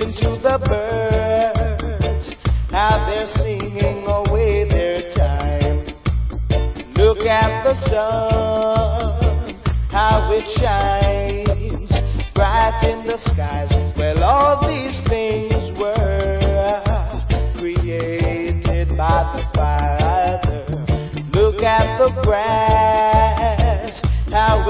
Listen to the birds, how they're singing away their time. Look at the sun, how it shines bright in the skies.